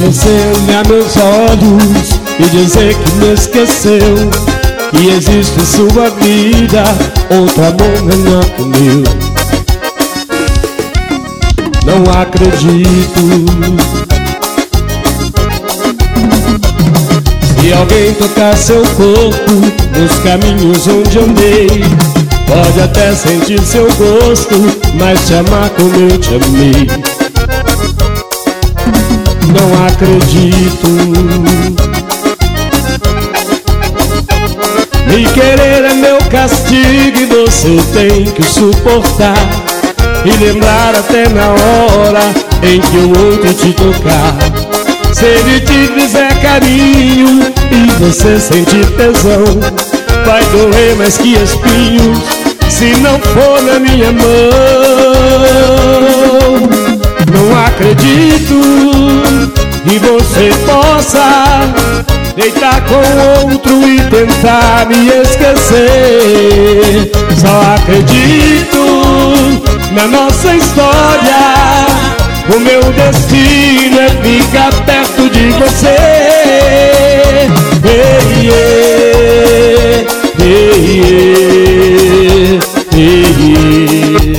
você olhar meus olhos e dizer que me esqueceu, que existe em sua vida outro amor melhor que o meu. Não acredito. Se alguém tocar seu corpo nos caminhos onde andei, pode até sentir seu gosto, mas te amar como eu te amei. Não acredito. Me querer é meu castigo e você tem que suportar, e lembrar até na hora em que o outro te tocar. Se ele te fizer carinho e você sentir tesão, vai doer mais que espinhos se não for na minha mão. Não acredito que você possa deitar com outro e tentar me esquecer. Só acredito na nossa história. O meu destino é ficar perto de você. Hey, yeah, hey, yeah, hey, yeah.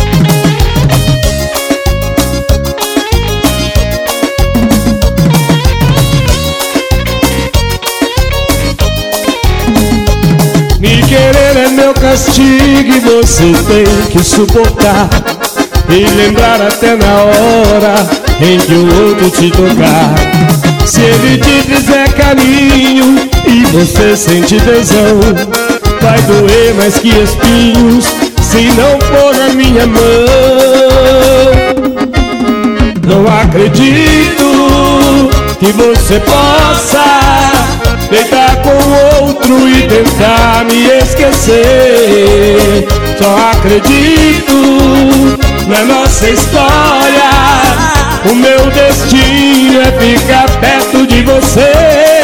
Me querer é meu castigo e você tem que suportar, e lembrar até na hora em que o outro te tocar. Se ele te fizer carinho e você sente tesão, vai doer mais que espinhos se não for na minha mão. Não acredito que você possa deitar com outro e tentar me esquecer. Só acredito na nossa história. O meu destino é ficar perto de você.